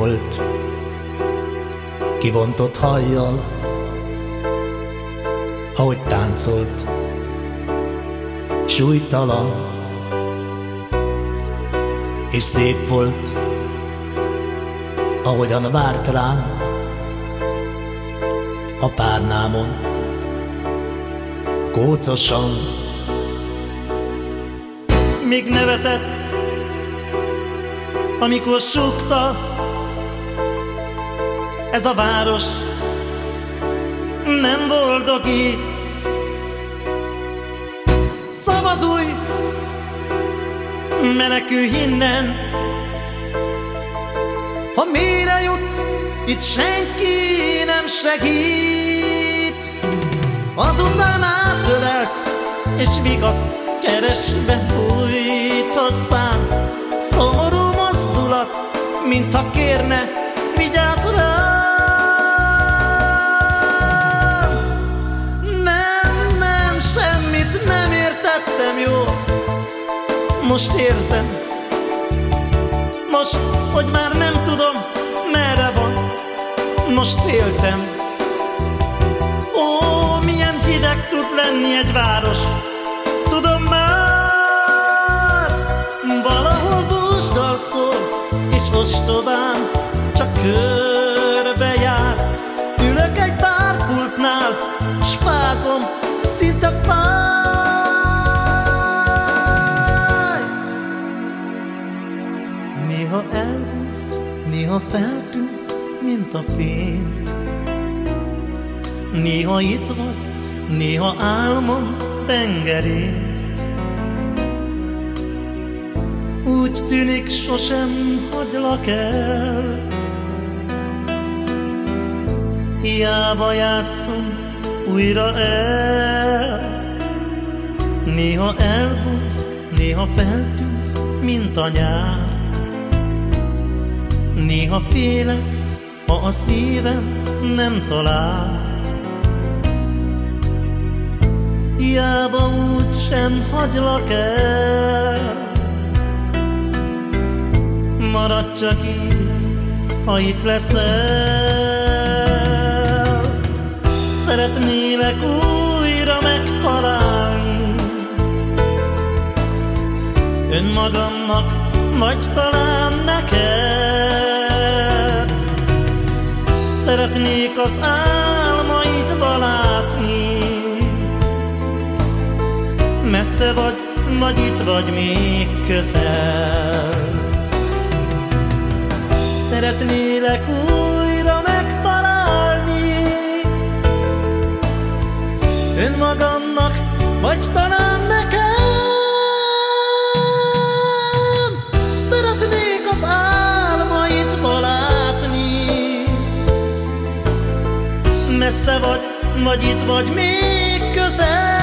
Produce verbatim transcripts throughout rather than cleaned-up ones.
volt, kibontott hajjal, ahogy táncolt, súlytalan, és szép volt, ahogyan várt rám a párnámon, kócosan. Még nevetett, amikor súgta, ez a város nem boldogít. Szabadulj, menekülj innen, ha mélyre jutsz, itt senki nem segít. Azután átölelt, és vigaszt keresve bújt hozzám. Szomorú mozdulat, mintha kérne, vigyázz rám. Nem, nem, semmit nem értettem jól. Most érzem, most, hogy már nem tudom, merre van. Most féltem. Ó, milyen hideg tud lenni egy város. Tudom már, valahol búsdal szól, és ostobán csak körbe jár. Ülök egy tárpultnál, s fázom, szinte fáj. Néha elvisz, néha feltűnsz, mint a fény. Néha itt vagy, néha álmom tengerén. Úgy tűnik, sosem hagylak el. Hiába játszom újra el. Néha elbújsz, néha feltűnsz, mint a nyár. Néha félek, ha a szívem nem talál. Hiába úgy sem hagylak el. Maradj csak így, ha itt leszel. Szeretnélek újra megtalálni önmagamnak, vagy talán neked. Szeretnék az álmaidba látni. Messze vagy, vagy itt vagy még közel. Szeretnélek újra megtalálni önmagamnak, vagy talán nekem. Szeretnék az álmaidba látni. Messze vagy, vagy itt vagy még közel.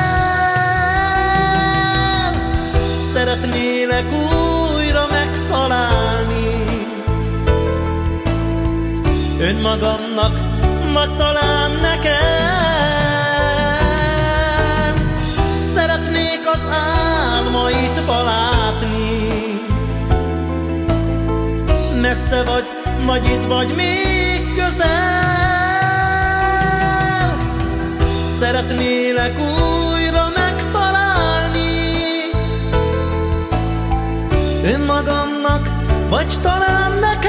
Szeretnélek újra megtalálni önmagamnak, vagy talán nekem. Szeretnék az álmaidba látni. Messze vagy, vagy itt vagy még közel. Szeretnélek újra megtalálni önmagamnak, vagy talán nekem.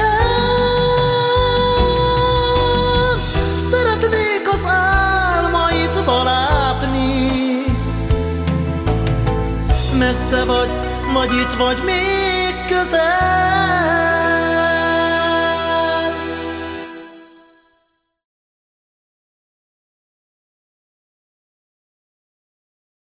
Szeretnék az álmaidba látni. Messze vagy, vagy itt vagy még közel.